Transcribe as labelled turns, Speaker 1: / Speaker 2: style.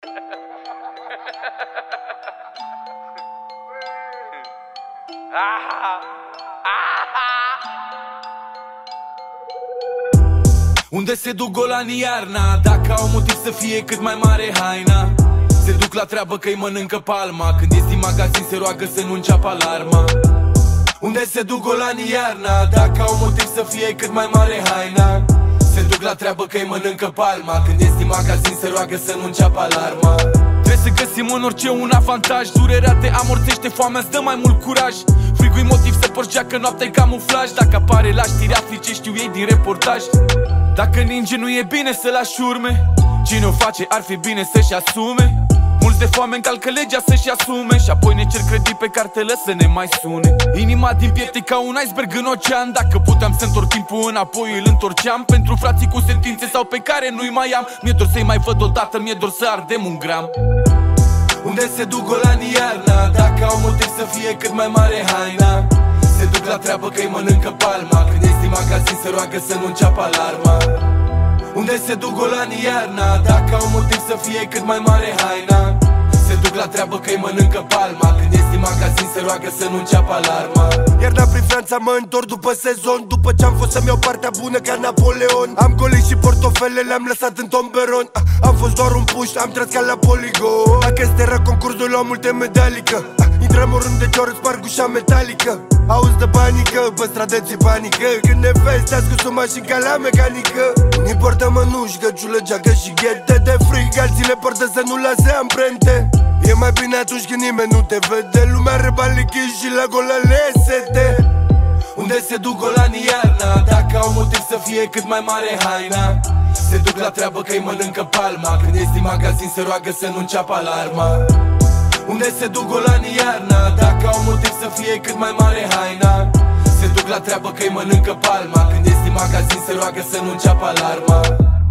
Speaker 1: Unde se duc golanii iarna, dacă au motiv să fie cât mai mare haina. Se duc la treabă că-i mănâncă palma, când ești în magazin se roagă să nu înceapă alarma. Unde se duc golanii iarna, dacă au motiv să fie cât mai mare haina. Se duc la treabă că-i mănâncă palma, când ești în magazin se roagă să nu înceapă alarma. Trebuie să găsim în orice un avantaj, durerea te amorțește, foamea-ți dă mai mult curaj. Frigul-i motiv să porți geacă, noaptea-i camuflaj. Dacă apare la știri afli ce știu ei din reportaj. Dacă ninge nu e bine să lași urme, cine o face ar fi bine să-și asume. Mulți de foame încalcă legea să-și asume, și apoi ne cer credit pe cartelă să ne mai sune. Inima din piept e ca un iceberg în ocean. Dacă puteam să întorc timpul înapoi îl întorceam. Pentru frații cu sentințe sau pe care nu-i mai am. Mi-e dor să-i mai văd odată, mi-e dor să ardem un gram. Unde se duc golanii iarna, dacă au motiv să fie cât mai mare haina. Se duc la treabă că-i mănâncă palma, când ești în magazin se roagă să nu înceapă alarma. Unde se duc golanii iarna, dacă au motiv să fie cât mai mare haina. Se duc la treabă că-i mănâncă palma, când ești în magazin se roagă să nu înceapă alarma.
Speaker 2: Iarna prin Franța mă întorc după sezon, după ce-am fost să-mi iau partea bună ca Napoleon. Am golii și portofele le-am lăsat în tomberon. Am fost doar un puș, am tras ca la poligon. Dacă este rău concursul luam multe medalică. Intrăm oriunde de ori sparg ușa metalică. Auzi de panică, pe stradă ți panică. Când ne vezi te ascunzi în mașini ca la mecanică. Unii poartă mănuși, găciulă, geacă și ghete de frig, alții le poartă să nu lase amprente. E mai bine atunci când nimeni nu te vede. Lumea are bani lichizi și la gol le sete.
Speaker 1: Unde se duc golanii iarna, dacă au motiv să fie cât mai mare haina. Se duc la treabă că-i mănâncă palma, când ești în magazin se roagă să nu înceapă alarma. Unde se duc golanii iarna, dacă au motiv să fie cât mai mare haina. Se duc la treabă că-i mănâncă palma, când ești în magazin se roagă să nu înceapă alarma.